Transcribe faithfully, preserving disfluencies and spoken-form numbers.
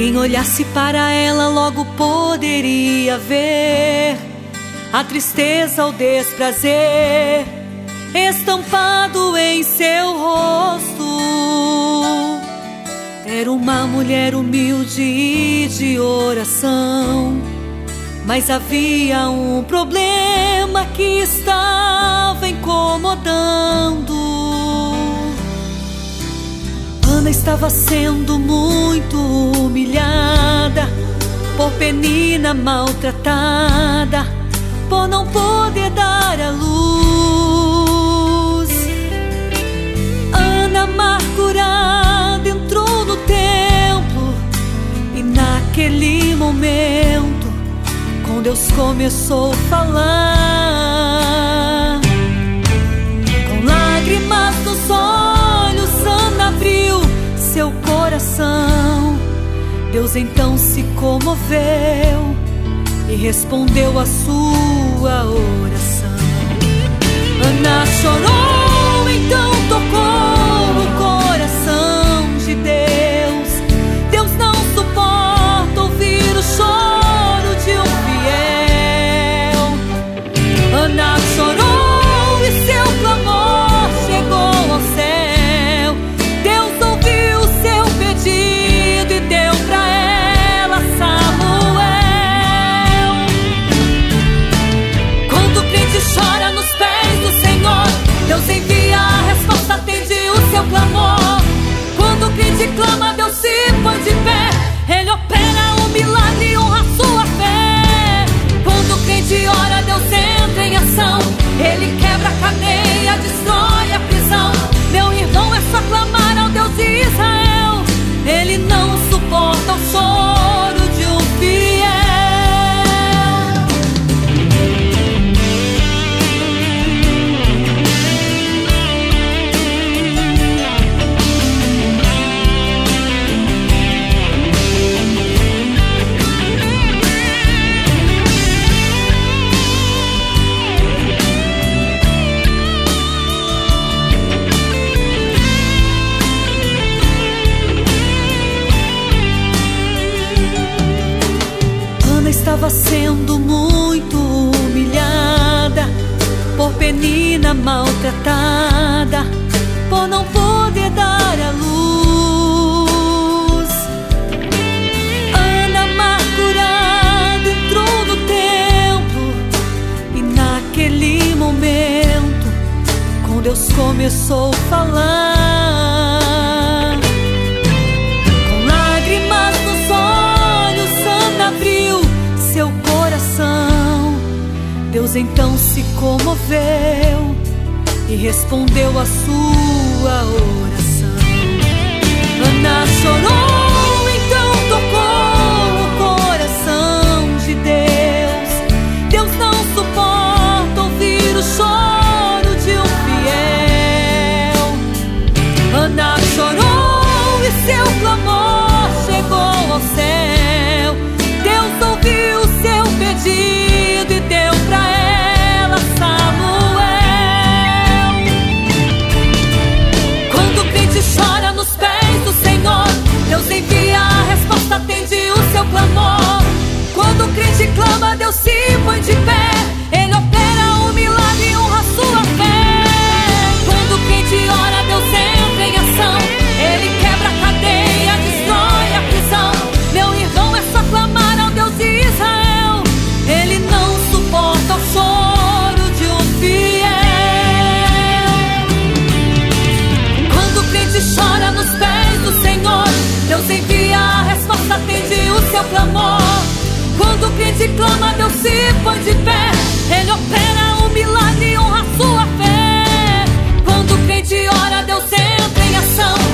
Quem olhasse para ela logo poderia ver a tristeza, o desprazer estampado em seu rosto. Era uma mulher humilde e de oração, mas havia um problema que estava incomodando. Ana estava sendo muito humilhada por Penina, maltratada por não poder dar à luz. Ana, amargurada, entrou no templo e naquele momento com Deus começou a falar. Com lágrimas nos olhos, Ana abriu seu coração. Deus então se comoveu e respondeu a sua oração. Ana chorou, então tocou o coração de Deus. Deus não suporta ouvir o choro de um fiel. Ana chorou e seu clamor chegou ao céu. Deus ouviu o seu pedido e deu pra ela Samuel. Quando o crente chora nos pés do Senhor, Deus envia a resposta, atende o seu clamor. Quando o crente clama, Deus se põe de pé. Ele opera um milagre e honra a sua fé. Quando o crente ora, Deus entra em ação. Ele quebra a cadeia, destrói a prisão. Meu irmão, é só clamar ao Deus de Israel. Ele não suporta o choro de um fiel. Estava sendo muito humilhada por Penina, maltratada por não poder dar à luz. Ana, amargurada, entrou no templo e naquele momento com Deus começou a falar. Com lágrimas nos olhos, Ana abriu seu coração. Deus então se comoveu e respondeu a sua oração. Ana chorou, então tocou o coração de Deus. Deus não suporta ouvir o choro de um fiel. Ana chorou e seu clamor chegou ao céu. Deus ouviu o seu pedido e deu pra ela Samuel. Quando o crente chora nos pés do Senhor, Deus envia a resposta, atende o seu clamor. Quando o crente clama, Deus se põe de pé. Ele opera um milagre e honra a sua fé. Quando o crente ora, Deus entra em ação. Ele quebra a cadeia, destrói a prisão. Meu irmão, é só clamar ao Deus de Israel. Ele não suporta o choro de um fiel. Quando o crente chora nos pés do Senhor, Deus envia a resposta, atende o seu clamor. Quando o crente clama, Deus se põe de pé. Ele opera um milagre e honra a sua fé. Quando o crente ora, Deus entra em ação.